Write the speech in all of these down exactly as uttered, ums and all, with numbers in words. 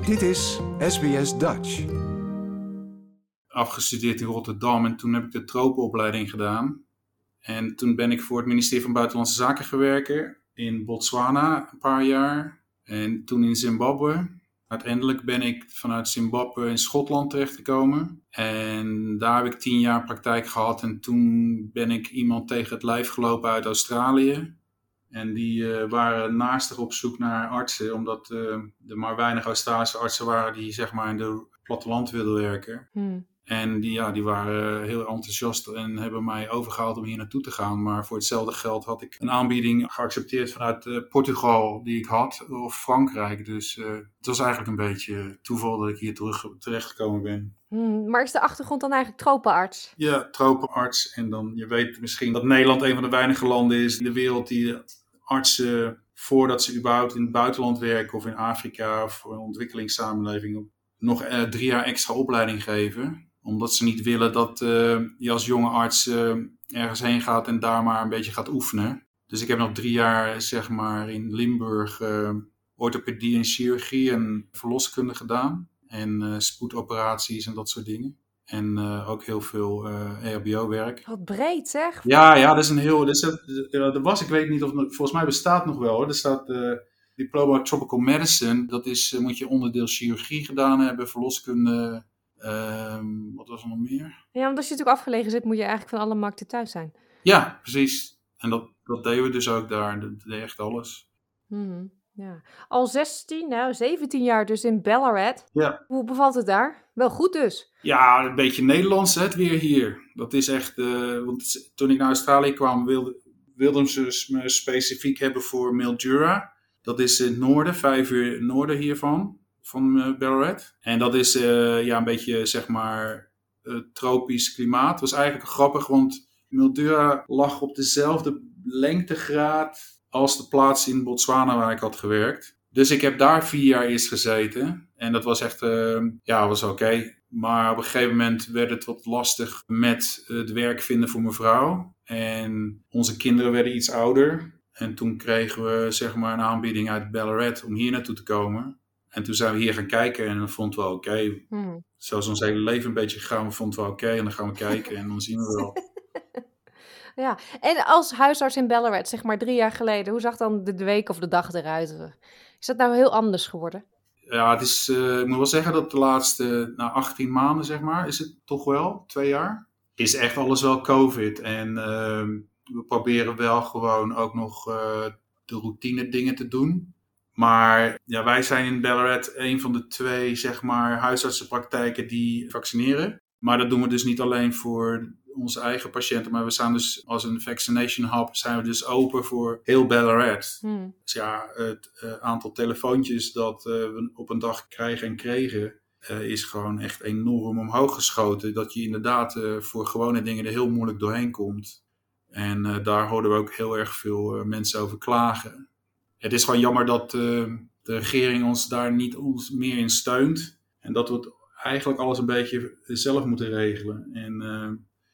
Dit is S B S Dutch. Afgestudeerd in Rotterdam en toen heb ik de tropenopleiding gedaan. En toen ben ik voor het ministerie van Buitenlandse Zaken gewerkt in Botswana een paar jaar. En toen in Zimbabwe. Uiteindelijk ben ik vanuit Zimbabwe in Schotland terechtgekomen. En daar heb ik tien jaar praktijk gehad. En toen ben ik iemand tegen het lijf gelopen uit Australië. En die uh, waren naastig op zoek naar artsen. Omdat uh, er maar weinig Australische artsen waren die zeg maar in het platteland wilden werken. Hmm. En die, ja, die waren uh, heel enthousiast en hebben mij overgehaald om hier naartoe te gaan. Maar voor hetzelfde geld had ik een aanbieding geaccepteerd vanuit uh, Portugal die ik had. Of Frankrijk. Dus uh, het was eigenlijk een beetje toeval dat ik hier terug, terechtgekomen ben. Hmm, maar is de achtergrond dan eigenlijk tropenarts? Ja, tropenarts. En dan, je weet misschien dat Nederland een van de weinige landen is in de wereld die artsen, voordat ze überhaupt in het buitenland werken of in Afrika of een ontwikkelingssamenleving, nog uh, drie jaar extra opleiding geven. Omdat ze niet willen dat uh, je als jonge arts uh, ergens heen gaat en daar maar een beetje gaat oefenen. Dus ik heb nog drie jaar zeg maar in Limburg uh, orthopedie en chirurgie en verloskunde gedaan. En uh, spoedoperaties en dat soort dingen. En uh, ook heel veel uh, E H B O-werk. Wat breed zeg. Ja, ja, dat is een heel... Dat is, er was, ik weet niet of... Volgens mij bestaat het nog wel hoor. Er staat uh, Diploma Tropical Medicine. Dat is, uh, moet je onderdeel chirurgie gedaan hebben, verloskunde. Uh, wat was er nog meer? Ja, want als je natuurlijk afgelegen zit, moet je eigenlijk van alle markten thuis zijn. Ja, precies. En dat, dat deden we dus ook daar. Dat deed echt alles. Hmm, ja. Al zestien, nou zeventien jaar dus in Ballarat. Ja. Hoe bevalt het daar? Wel goed dus. Ja, een beetje Nederlands het weer hier. Dat is echt... Uh, want toen ik naar Australië kwam, wilden wilde ze me specifiek hebben voor Mildura. Dat is in het noorden, vijf uur noorden hiervan. Van uh, Ballarat. En dat is uh, ja, een beetje, zeg maar, uh, tropisch klimaat. Het was eigenlijk grappig, want Mildura lag op dezelfde lengtegraad als de plaats in Botswana waar ik had gewerkt. Dus ik heb daar vier jaar eerst gezeten. En dat was echt, uh, ja, was oké. Okay. Maar op een gegeven moment werd het wat lastig met uh, het werk vinden voor mijn vrouw. En onze kinderen werden iets ouder. En toen kregen we, zeg maar, een aanbieding uit Ballarat om hier naartoe te komen. En toen zijn we hier gaan kijken en dat vonden we oké. Okay. Hmm. Zoals ons hele leven een beetje gegaan, we vonden we oké. Okay, en dan gaan we kijken en dan zien we wel. Ja, en als huisarts in Ballarat, zeg maar drie jaar geleden, hoe zag dan de week of de dag eruit? Is dat nou heel anders geworden? Ja, het is, uh, ik moet wel zeggen dat de laatste, nou achttien maanden zeg maar, is het toch wel, twee jaar, is echt alles wel COVID. En uh, we proberen wel gewoon ook nog uh, de routine dingen te doen. Maar ja, wij zijn in Ballarat een van de twee, zeg maar, huisartsenpraktijken die vaccineren. Maar dat doen we dus niet alleen voor onze eigen patiënten, maar we staan dus als een vaccination hub, zijn we dus open voor heel Ballarat. Hmm. Dus ja, het uh, aantal telefoontjes dat uh, we op een dag krijgen en kregen, uh, is gewoon echt enorm omhoog geschoten. Dat je inderdaad uh, voor gewone dingen er heel moeilijk doorheen komt. En uh, daar hoorden we ook heel erg veel uh, mensen over klagen. Het is gewoon jammer dat uh, de regering ons daar niet ons meer in steunt. En dat we het eigenlijk alles een beetje zelf moeten regelen. En uh,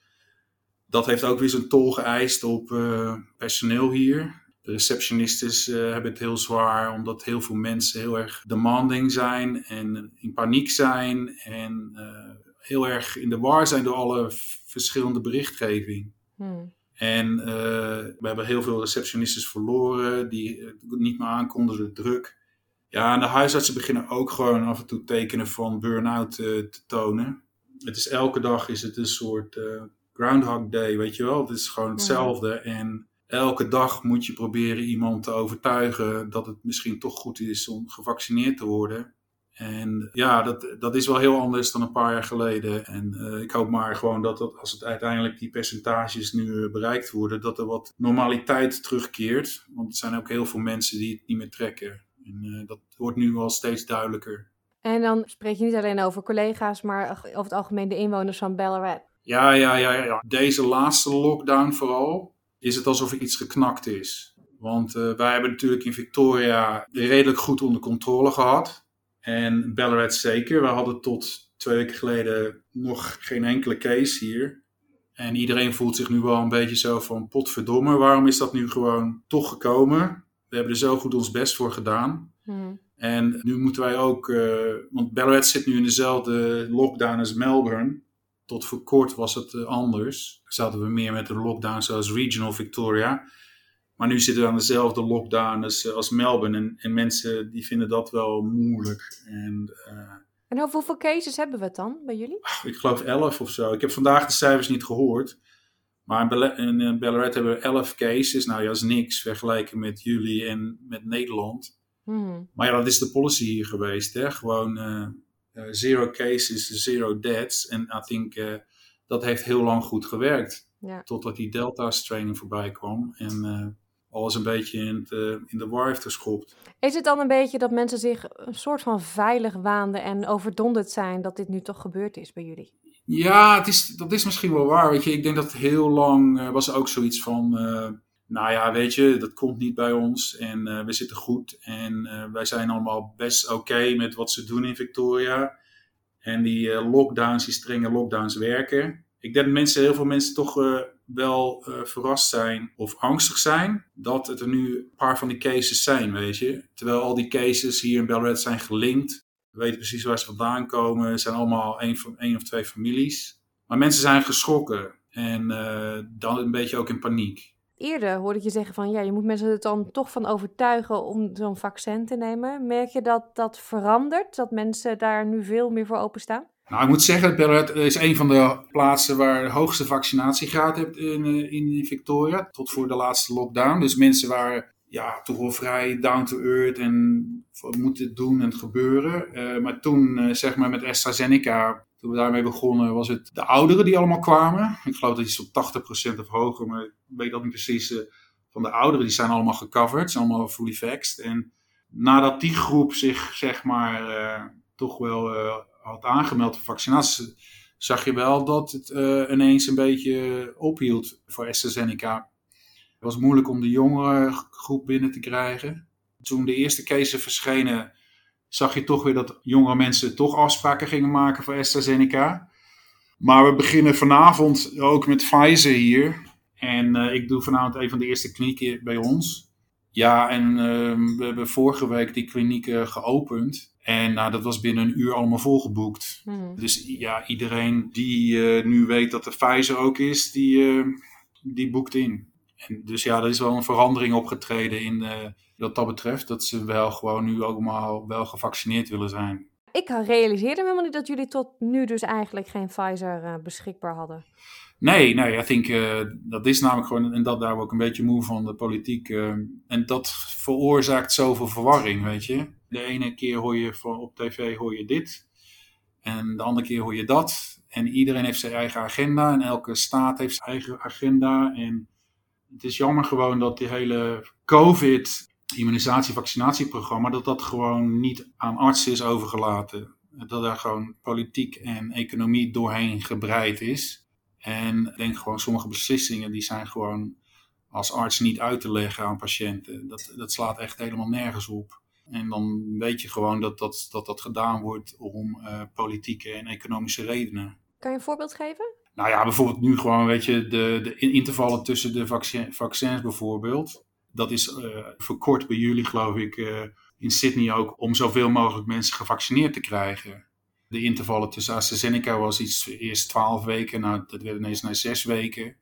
dat heeft ook weer zijn tol geëist op uh, personeel hier. De receptionistes uh, hebben het heel zwaar, omdat heel veel mensen heel erg demanding zijn en in paniek zijn. En uh, heel erg in de war zijn door alle f- verschillende berichtgeving. Hmm. En uh, we hebben heel veel receptionistes verloren die uh, niet meer aankonden door de druk. Ja, en de huisartsen beginnen ook gewoon af en toe tekenen van burn-out uh, te tonen. Het is elke dag is het een soort uh, Groundhog Day, weet je wel. Het is gewoon hetzelfde. Mm. En elke dag moet je proberen iemand te overtuigen dat het misschien toch goed is om gevaccineerd te worden. En ja, dat, dat is wel heel anders dan een paar jaar geleden. En uh, ik hoop maar gewoon dat, dat als het uiteindelijk die percentages nu uh, bereikt worden, dat er wat normaliteit terugkeert. Want er zijn ook heel veel mensen die het niet meer trekken. En uh, dat wordt nu wel steeds duidelijker. En dan spreek je niet alleen over collega's, maar over het algemeen de inwoners van Ballarat. Ja, ja, ja, ja. Deze laatste lockdown vooral is het alsof er iets geknakt is. Want uh, wij hebben natuurlijk in Victoria redelijk goed onder controle gehad. En Ballarat zeker. We hadden tot twee weken geleden nog geen enkele case hier. En iedereen voelt zich nu wel een beetje zo van potverdomme. Waarom is dat nu gewoon toch gekomen? We hebben er zo goed ons best voor gedaan. Hmm. En nu moeten wij ook, uh, want Ballarat zit nu in dezelfde lockdown als Melbourne. Tot voor kort was het uh, anders. Zaten we meer met de lockdown zoals Regional Victoria. Maar nu zitten we aan dezelfde lockdown als, uh, als Melbourne. En, en mensen die vinden dat wel moeilijk. En, uh, en over hoeveel cases hebben we het dan bij jullie? Ik geloof elf of zo. Ik heb vandaag de cijfers niet gehoord. Maar in, Bal- in Ballarat hebben we elf cases. Nou ja, dat is niks vergeleken met jullie en met Nederland. Hmm. Maar ja, dat is de policy hier geweest. Hè? Gewoon uh, uh, zero cases, zero deaths. En I think uh, dat heeft heel lang goed gewerkt. Ja. Totdat die Delta-strain voorbij kwam. En uh, alles een beetje in, het, uh, in de war heeft geschopt. Is het dan een beetje dat mensen zich een soort van veilig waanden en overdonderd zijn dat dit nu toch gebeurd is bij jullie? Ja, het is, dat is misschien wel waar. Weet je, ik denk dat heel lang uh, was er ook zoiets van... Uh, nou ja, weet je, dat komt niet bij ons en uh, we zitten goed. En uh, wij zijn allemaal best oké okay met wat ze doen in Victoria. En die uh, lockdowns, die strenge lockdowns werken. Ik denk dat mensen, heel veel mensen toch uh, wel uh, verrast zijn of angstig zijn dat het er nu een paar van die cases zijn, weet je. Terwijl al die cases hier in Ballarat zijn gelinkt. We weten precies waar ze vandaan komen. Het zijn allemaal één, één of twee families. Maar mensen zijn geschrokken en uh, dan een beetje ook in paniek. Eerder hoorde ik je zeggen van ja, je moet mensen er dan toch van overtuigen om zo'n vaccin te nemen. Merk je dat dat verandert? Dat mensen daar nu veel meer voor openstaan? Nou, ik moet zeggen, Ballarat is een van de plaatsen waar de hoogste vaccinatiegraad hebt in, in Victoria. Tot voor de laatste lockdown. Dus mensen waren ja, toch wel vrij down to earth en moet dit doen en het gebeuren. Uh, maar toen, uh, zeg maar met AstraZeneca, toen we daarmee begonnen, was het de ouderen die allemaal kwamen. Ik geloof dat iets op tachtig procent of hoger, maar ik weet dat niet precies. Uh, van de ouderen, die zijn allemaal gecoverd, zijn allemaal fully vaxxed. En nadat die groep zich, zeg maar, uh, toch wel uh, had aangemeld voor vaccinatie, zag je wel dat het uh, ineens een beetje ophield voor AstraZeneca. Het was moeilijk om de jongere groep binnen te krijgen. Toen de eerste cases verschenen, zag je toch weer dat jongere mensen toch afspraken gingen maken voor AstraZeneca. Maar we beginnen vanavond ook met Pfizer hier. En uh, ik doe vanavond een van de eerste klinieken bij ons. Ja, en uh, we hebben vorige week die klinieken geopend. En nou, dat was binnen een uur allemaal volgeboekt. Mm. Dus ja, iedereen die uh, nu weet dat er Pfizer ook is, die, uh, die boekt in. En dus ja, er is wel een verandering opgetreden in uh, wat dat betreft. Dat ze wel gewoon nu allemaal wel gevaccineerd willen zijn. Ik realiseerde me helemaal niet dat jullie tot nu dus eigenlijk geen Pfizer uh, beschikbaar hadden. Nee, nee, ik denk uh, dat is namelijk gewoon, en dat daar ook een beetje moe van de politiek. Uh, en dat veroorzaakt zoveel verwarring, weet je. De ene keer hoor je van, op tv hoor je dit. En de andere keer hoor je dat. En iedereen heeft zijn eigen agenda. En elke staat heeft zijn eigen agenda. En het is jammer gewoon dat die hele COVID-immunisatie-vaccinatieprogramma, dat dat gewoon niet aan artsen is overgelaten. Dat daar gewoon politiek en economie doorheen gebreid is. En ik denk gewoon sommige beslissingen die zijn gewoon als arts niet uit te leggen aan patiënten. Dat, dat slaat echt helemaal nergens op. En dan weet je gewoon dat dat, dat, dat gedaan wordt om uh, politieke en economische redenen. Kan je een voorbeeld geven? Nou ja, bijvoorbeeld nu gewoon, weet je, de, de intervallen tussen de vaccin, vaccins bijvoorbeeld. Dat is uh, verkort bij jullie, geloof ik, uh, in Sydney ook, om zoveel mogelijk mensen gevaccineerd te krijgen. De intervallen tussen AstraZeneca was iets eerst twaalf weken, nou dat werd ineens naar zes weken.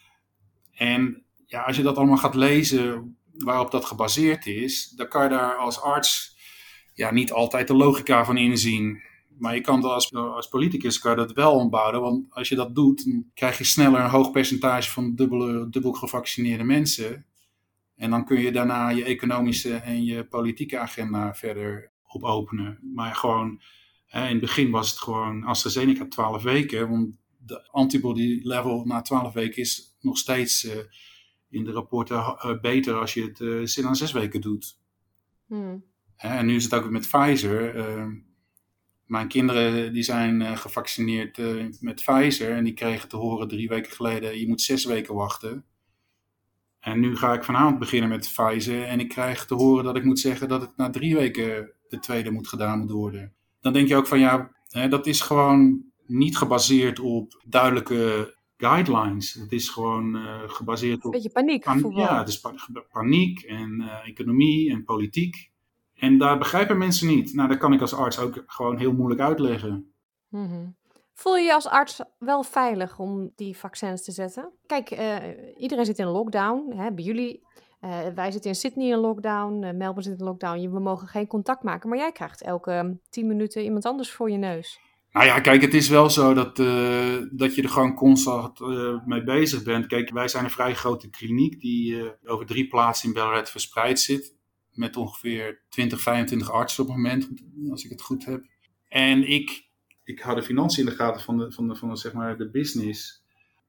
En ja, als je dat allemaal gaat lezen waarop dat gebaseerd is, dan kan je daar als arts ja, niet altijd de logica van inzien. Maar je kan dat als, als politicus kan je dat wel ontbouwen, want als je dat doet, dan krijg je sneller een hoog percentage van dubbel, dubbel gevaccineerde mensen. En dan kun je daarna je economische en je politieke agenda verder op openen. Maar gewoon, in het begin was het gewoon AstraZeneca twaalf weken, want de antibody level na twaalf weken is nog steeds uh, in de rapporten uh, beter als je het uh, na zes weken doet. Hmm. En nu is het ook met Pfizer. Uh, Mijn kinderen die zijn uh, gevaccineerd uh, met Pfizer en die kregen te horen drie weken geleden, je moet zes weken wachten. En nu ga ik vanavond beginnen met Pfizer en ik krijg te horen dat ik moet zeggen dat het na drie weken de tweede moet gedaan moet worden. Dan denk je ook van ja, hè, dat is gewoon niet gebaseerd op duidelijke guidelines. Het is gewoon uh, gebaseerd op... Beetje paniek. Pan- ja, het is pa- paniek en uh, economie en politiek. En daar begrijpen mensen niet. Nou, dat kan ik als arts ook gewoon heel moeilijk uitleggen. Mm-hmm. Voel je je als arts wel veilig om die vaccins te zetten? Kijk, uh, iedereen zit in een lockdown. Hè, bij jullie, uh, wij zitten in Sydney in lockdown. Uh, Melbourne zit in lockdown. We mogen geen contact maken. Maar jij krijgt elke tien minuten iemand anders voor je neus. Nou ja, kijk, het is wel zo dat, uh, dat je er gewoon constant uh, mee bezig bent. Kijk, wij zijn een vrij grote kliniek die uh, over drie plaatsen in Ballarat verspreid zit. Met ongeveer twintig, vijfentwintig artsen op het moment, als ik het goed heb. En ik, ik hou de financiën in de gaten van de, van de, van de, zeg maar, de business.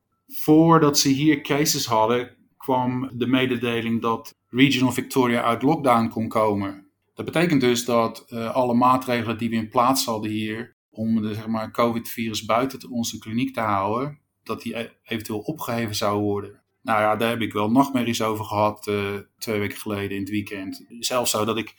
Voordat ze hier cases hadden, kwam de mededeling dat Regional Victoria uit lockdown kon komen. Dat betekent dus dat uh, alle maatregelen die we in plaats hadden hier om de zeg maar, COVID-virus buiten onze kliniek te houden, dat die e- eventueel opgeheven zou worden. Nou ja, daar heb ik wel nachtmerries over gehad uh, twee weken geleden in het weekend. Zelfs zo dat ik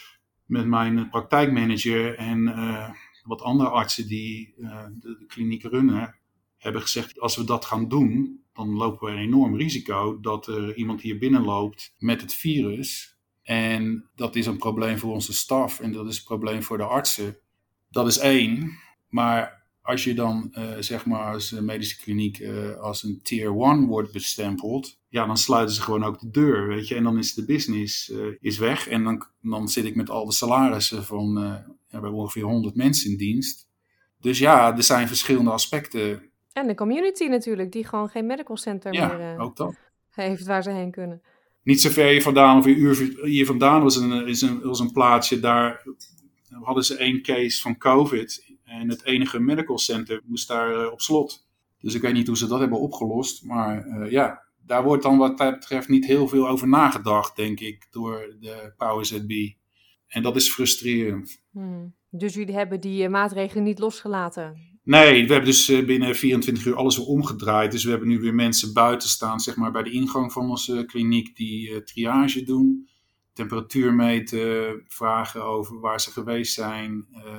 met mijn praktijkmanager en uh, wat andere artsen die uh, de, de kliniek runnen, hebben gezegd, als we dat gaan doen, dan lopen we een enorm risico dat er iemand hier binnenloopt met het virus. En dat is een probleem voor onze staf en dat is een probleem voor de artsen. Dat is één. Maar als je dan uh, zeg maar als medische kliniek uh, als een tier one wordt bestempeld, ja, dan sluiten ze gewoon ook de deur, weet je. En dan is de business uh, is weg. En dan, dan zit ik met al de salarissen van, uh, ja, we hebben ongeveer honderd mensen in dienst. Dus ja, er zijn verschillende aspecten. En de community natuurlijk, die gewoon geen medical center ja, meer uh, ook dat. heeft waar ze heen kunnen. Niet zo ver hier vandaan, of een uur hier vandaan was een, is een, was een plaatsje, daar hadden ze één case van COVID. En het enige medical center moest daar uh, op slot. Dus ik weet niet hoe ze dat hebben opgelost. Maar uh, ja, daar wordt dan wat dat betreft niet heel veel over nagedacht, denk ik, door de Powers That Be. En dat is frustrerend. Hmm. Dus jullie hebben die uh, maatregelen niet losgelaten? Nee, we hebben dus uh, binnen vierentwintig uur alles weer omgedraaid. Dus we hebben nu weer mensen buiten staan, zeg maar, bij de ingang van onze kliniek die uh, triage doen. Temperatuur meten, vragen over waar ze geweest zijn. Uh,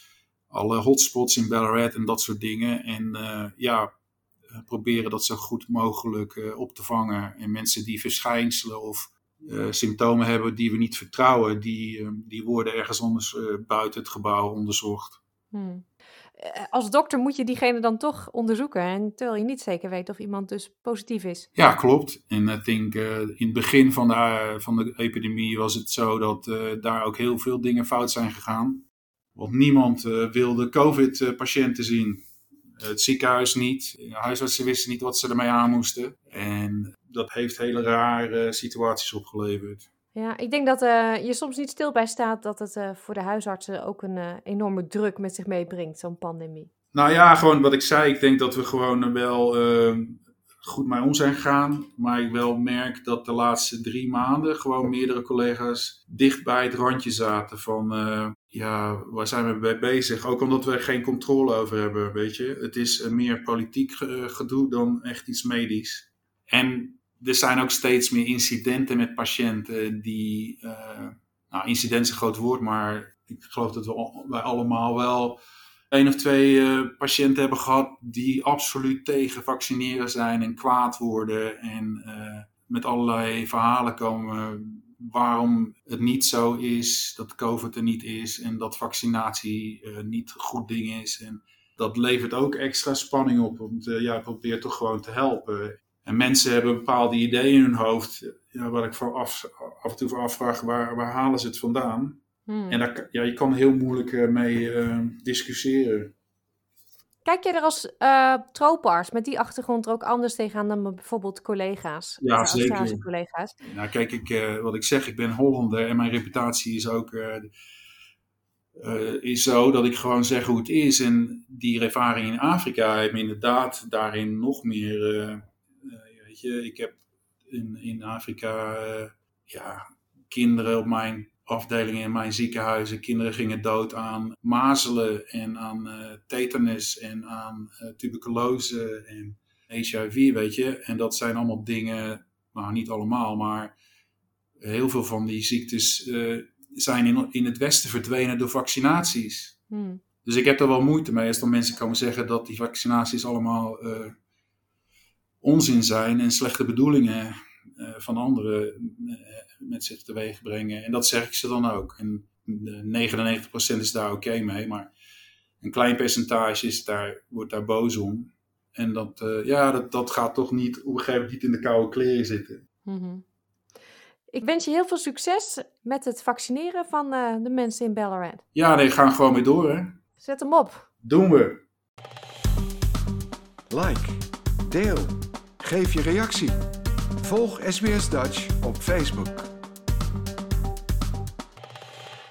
alle hotspots in Ballarat en dat soort dingen. En uh, ja, proberen dat zo goed mogelijk uh, op te vangen. En mensen die verschijnselen of uh, symptomen hebben die we niet vertrouwen, die, uh, die worden ergens anders uh, buiten het gebouw onderzocht. Hmm. Als dokter moet je diegene dan toch onderzoeken, en terwijl je niet zeker weet of iemand dus positief is. Ja, klopt. En ik denk uh, in het begin van de, uh, van de epidemie was het zo dat uh, daar ook heel veel dingen fout zijn gegaan. Want niemand uh, wilde COVID-patiënten zien. Uh, het ziekenhuis niet. De huisartsen wisten niet wat ze ermee aan moesten. En dat heeft hele rare situaties opgeleverd. Ja, ik denk dat uh, je soms niet stil bij staat dat het uh, voor de huisartsen ook een uh, enorme druk met zich meebrengt, zo'n pandemie. Nou ja, gewoon wat ik zei. Ik denk dat we gewoon wel uh, goed mee om zijn gegaan. Maar ik wel merk dat de laatste drie maanden gewoon meerdere collega's dicht bij het randje zaten van, uh, ja, waar zijn we mee bezig? Ook omdat we geen controle over hebben, weet je. Het is uh, meer politiek uh, gedoe dan echt iets medisch. En er zijn ook steeds meer incidenten met patiënten die, uh, nou, incident is een groot woord, maar ik geloof dat we, wij allemaal wel één of twee uh, patiënten hebben gehad die absoluut tegen vaccineren zijn en kwaad worden en uh, met allerlei verhalen komen waarom het niet zo is, dat COVID er niet is en dat vaccinatie uh, niet een goed ding is. En dat levert ook extra spanning op, want uh, ja, probeert toch gewoon te helpen. En mensen hebben bepaalde ideeën in hun hoofd, ja, waar ik voor af, af en toe voor afvraag, waar, waar halen ze het vandaan? Hmm. En daar, ja, je kan heel moeilijk uh, mee uh, discussiëren. Kijk jij er als uh, tropenarts met die achtergrond er ook anders tegenaan dan bijvoorbeeld collega's? Ja, zeker. Collega's? Nou, kijk, ik, uh, wat ik zeg, ik ben Hollander en mijn reputatie is ook uh, uh, is zo dat ik gewoon zeg hoe het is. En die ervaring in Afrika heeft me inderdaad daarin nog meer... Uh, uh, weet je, ik heb in, in Afrika uh, ja, kinderen op mijn afdelingen in mijn ziekenhuizen. Kinderen gingen dood aan mazelen en aan uh, tetanus en aan uh, tuberculose en H I V, weet je. En dat zijn allemaal dingen, nou niet allemaal, maar heel veel van die ziektes uh, zijn in, in het Westen verdwenen door vaccinaties. Hmm. Dus ik heb er wel moeite mee als dan mensen komen zeggen dat die vaccinaties allemaal uh, onzin zijn en slechte bedoelingen uh, van anderen uh, met zich teweeg brengen. En dat zeg ik ze dan ook. En negenennegentig procent is daar oké mee, maar een klein percentage is daar, wordt daar boos om. En dat, uh, ja, dat, dat gaat toch niet, op een gegeven moment niet in de koude kleren zitten. Mm-hmm. Ik wens je heel veel succes met het vaccineren van uh, de mensen in Ballarat. Ja, nee, gaan gewoon weer door, hè. Zet hem op. Doen we. Like, deel, geef je reactie. Volg S B S Dutch op Facebook.